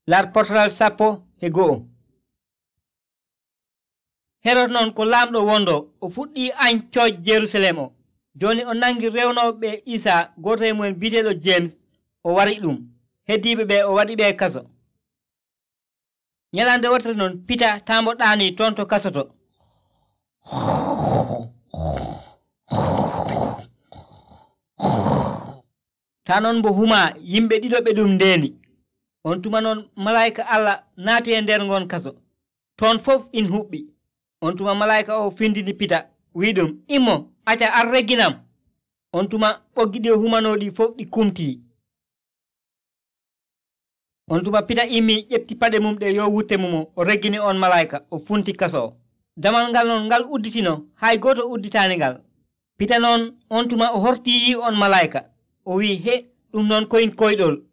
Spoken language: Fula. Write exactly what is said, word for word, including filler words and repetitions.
lar portal sappo e go'o. Herod non ko lamɗo wondo o fuɗɗi añ cooj Jerusalem o. Joni o nangi rewnoɓe Isa goto e mumen biteɗo James o wari ɗum. Heddiɓe ɓe o waɗi ɓe kaso. Ñalande wotere noon Pita tambo ɗani toon to kaso to. Ta noon mbo huma yimɓe ɗiɗo ɓe ɗum ndeni. On tuma noon malaika Allah naati e nder ngon kaso. Toon fof in huɓɓi. On tuma malaika o findini Pita wi ɗum immo acca ar regginam. On tuma ɓoggi ɗi humanoɗi fof ɗi kumti. On tuma Pita immi ƴefti paɗe mum ɗe yo wutte mum o reggini on malaika o funti kaso o. Damal ngal noon ngal udditino hay goto udditani ngal. Pita noon on tuma o horti yi on malaika o wi he ɗum noon koyin koyɗol